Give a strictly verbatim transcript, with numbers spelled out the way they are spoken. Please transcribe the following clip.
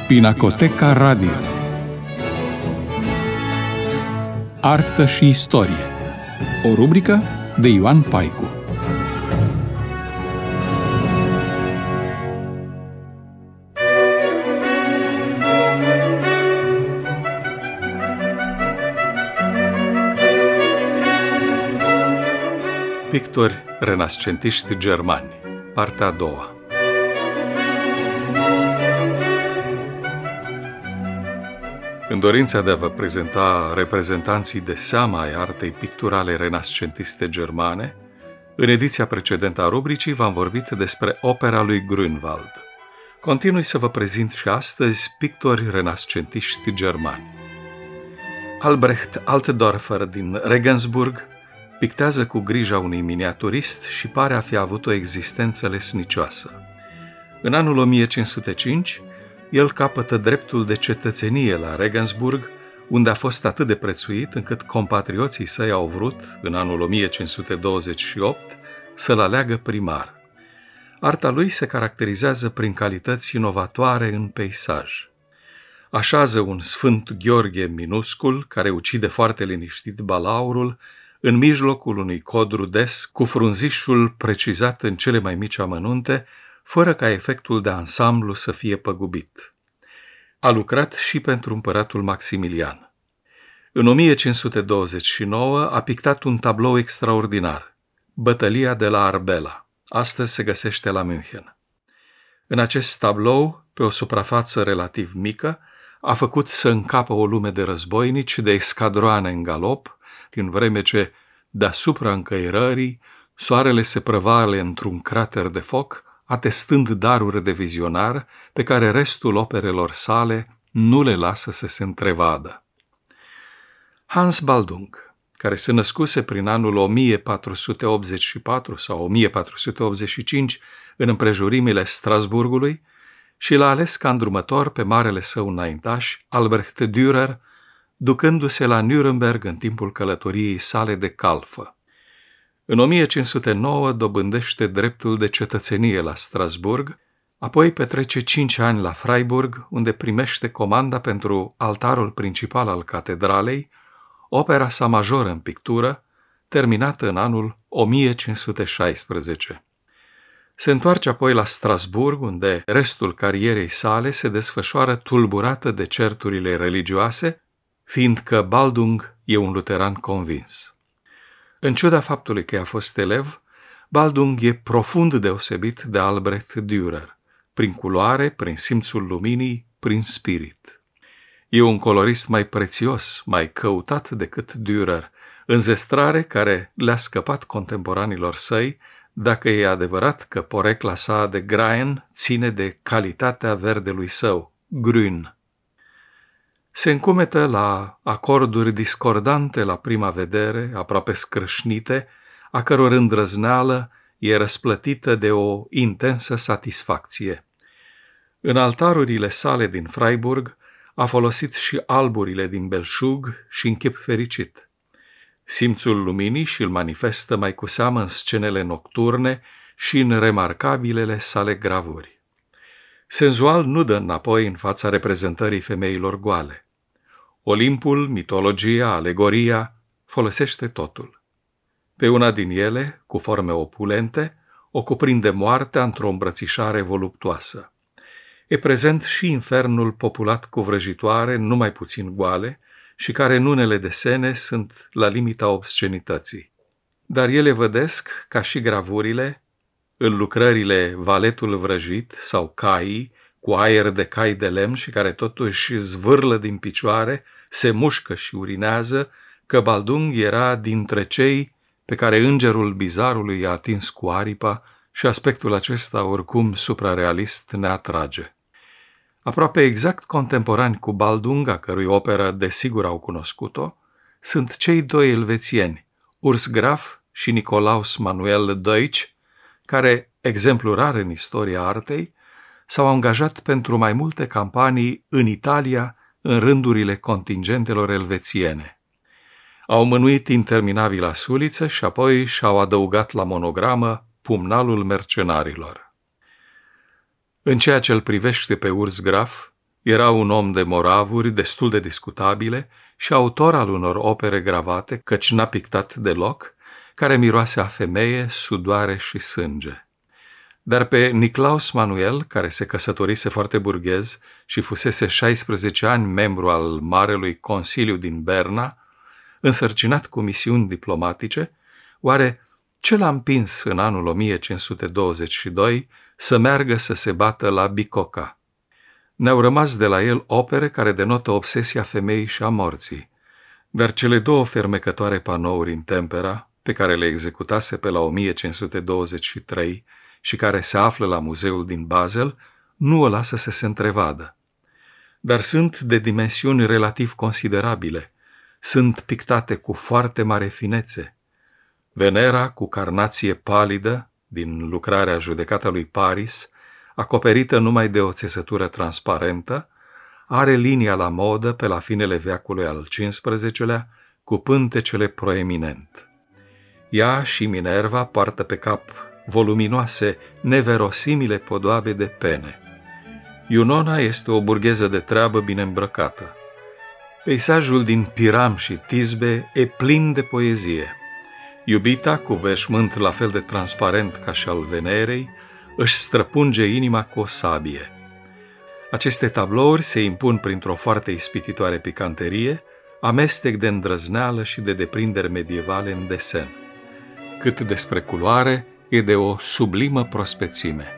Pinacoteca Radio. Artă și istorie. O rubrică de Ioan Paicu. Pictori renascentiști germani. Partea a doua. În dorința de a vă prezenta reprezentanții de seamă ai artei picturale renascentiste germane, în ediția precedentă a rubricii v-am vorbit despre opera lui Grünwald. Continui să vă prezint și astăzi pictori renascentiști germani. Albrecht Altdorfer din Regensburg pictează cu grija unui miniaturist și pare a fi avut o existență lesnicioasă. În anul o mie cinci sute cinci, el capătă dreptul de cetățenie la Regensburg, unde a fost atât de prețuit încât compatrioții săi au vrut, în anul o mie cinci sute douăzeci și opt, să-l aleagă primar. Arta lui se caracterizează prin calități inovatoare în peisaj. Așează un Sfânt Gheorghe minuscul, care ucide foarte liniștit balaurul, în mijlocul unui cod rudesc, cu frunzișul precizat în cele mai mici amănunte, fără ca efectul de ansamblu să fie păgubit. A lucrat și pentru împăratul Maximilian. În o mie cinci sute douăzeci și nouă a pictat un tablou extraordinar, Bătălia de la Arbela. Astăzi se găsește la München. În acest tablou, pe o suprafață relativ mică, a făcut să încapă o lume de războinici, de escadroane în galop, din vreme ce, deasupra încăierării, soarele se prăvale într-un crater de foc, atestând daruri de vizionar pe care restul operelor sale nu le lasă să se întrevadă. Hans Baldung, care se născuse prin anul o mie patru sute optzeci și patru sau o mie patru sute optzeci și cinci în împrejurimile Strasburgului și l-a ales ca îndrumător pe marele său înaintaș, Albrecht Dürer, ducându-se la Nuremberg în timpul călătoriei sale de calfă. În o mie cinci sute nouă dobândește dreptul de cetățenie la Strasburg, apoi petrece cinci ani la Freiburg, unde primește comanda pentru altarul principal al catedralei, opera sa majoră în pictură, terminată în anul o mie cinci sute șaisprezece. Se întoarce apoi la Strasburg, unde restul carierei sale se desfășoară tulburată de certurile religioase, fiindcă Baldung e un luteran convins. În ciuda faptului că a fost elev, Baldung e profund deosebit de Albrecht Dürer, prin culoare, prin simțul luminii, prin spirit. E un colorist mai prețios, mai căutat decât Dürer, înzestrare care le-a scăpat contemporanilor săi, dacă e adevărat că porecla sa de Graen ține de calitatea verdelui său, grün. Se încumetă la acorduri discordante la prima vedere, aproape scrâșnite, a căror îndrăzneală e răsplătită de o intensă satisfacție. În altarurile sale din Freiburg a folosit și alburile din belșug și în chip fericit. Simțul luminii și-l manifestă mai cu seamă în scenele nocturne și în remarcabilele sale gravuri. Senzual nu dă înapoi în fața reprezentării femeilor goale. Olimpul, mitologia, alegoria, folosește totul. Pe una din ele, cu forme opulente, o cuprinde moartea într-o îmbrățișare voluptuoasă. E prezent și infernul populat cu vrăjitoare, numai puțin goale, și care în unele desene sunt la limita obscenității. Dar ele vădesc, ca și gravurile, în lucrările Valetul vrăjit sau Caii, cu aer de cai de lemn și care totuși zvârlă din picioare, se mușcă și urinează, că Baldung era dintre cei pe care îngerul bizarului i-a atins cu aripa și aspectul acesta oricum suprarealist ne atrage. Aproape exact contemporani cu Baldung, a cărui operă desigur au cunoscut-o, sunt cei doi elvețieni, Urs Graf și Nikolaus Manuel Deutsch, care, exemplu rar în istoria artei, s-au angajat pentru mai multe campanii în Italia, în rândurile contingentelor elvețiene. Au mânuit interminabila suliță și apoi și-au adăugat la monogramă pumnalul mercenarilor. În ceea ce îl privește pe Urs Graf, Era un om de moravuri destul de discutabile și autor al unor opere gravate, căci n-a pictat deloc, care miroase a femeie, sudoare și sânge. Dar pe Niclaus Manuel, care se căsătorise foarte burghez și fusese șaisprezece ani membru al Marelui Consiliu din Berna, însărcinat cu misiuni diplomatice, oare ce l-a împins în anul o mie cinci sute douăzeci și doi să meargă să se bată la Bicoca? Ne-au rămas de la el opere care denotă obsesia femeii și a morții, dar cele două fermecătoare panouri în tempera, pe care le executase pe la o mie cinci sute douăzeci și trei și care se află la muzeul din Basel, nu o lasă să se întrevadă. Dar sunt de dimensiuni relativ considerabile, sunt pictate cu foarte mare finețe. Venera, cu carnație palidă, din lucrarea Judecata lui Paris, acoperită numai de o țesătură transparentă, are linia la modă pe la finele veacului al cincisprezecelea, cu pântecele proeminent. Ea și Minerva poartă pe cap voluminoase, neverosimile podoabe de pene. Iunona este o burgheză de treabă bine îmbrăcată. Peisajul din Piram și Tisbe e plin de poezie. Iubita, cu veșmânt la fel de transparent ca și al Venerei, își străpunge inima cu o sabie. Aceste tablouri se impun printr-o foarte ispititoare picanterie, amestec de îndrăzneală și de deprinderi medievale în desen. Cât despre culoare, e de o sublimă prospețime.